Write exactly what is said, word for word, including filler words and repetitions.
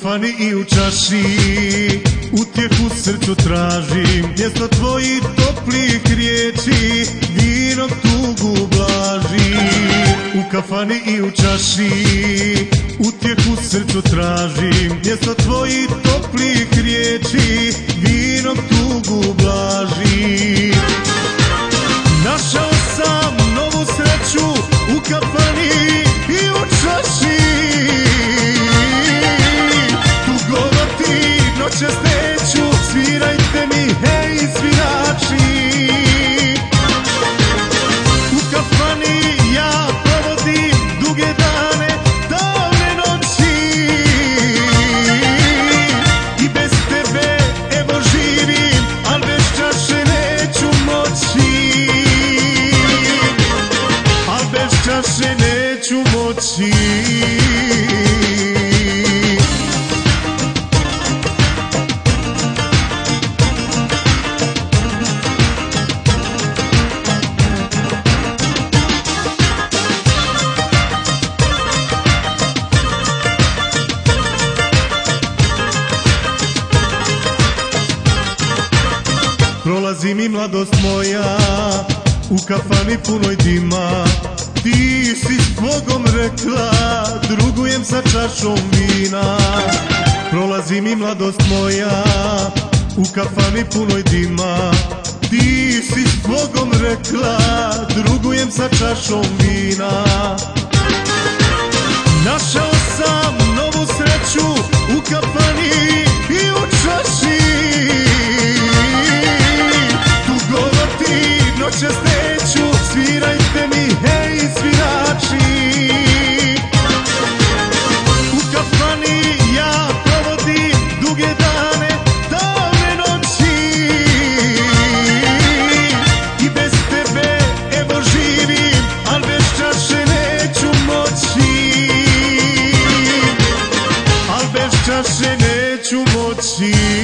kafani i u čaši, utjehu srcu tražim, mjesto tvojih toplih riječi, vinom tugu blažim. U kafani i u čaši, utjehu srcu tražim, mjesto tvojih toplih riječi, vinom tugu blažim. Našao sam novu sreću u kafani i u čaši, noće steću, svirajte mi, hej svirači. U kafani ja provodim duge dane, davne noći, i bez tebe evo živim, al bez čaše neću moći, al bez čaše neću moći. Prolazi mi mladost moja u kafani punoj dima, ti si s Bogom rekla, drugujem sa čašom vina. Prolazi mi mladost moja u kafani punoj dima, ti si s Bogom rekla, drugujem sa čašom vina. Našao sam novu sreću u kafani i u čaši, noće steću, svirajte mi, hej svirači. U kafani ja provodim duge dane, davne noći, i bez tebe evo živim, al bez čaše neću moći, al bez čaše neću moći.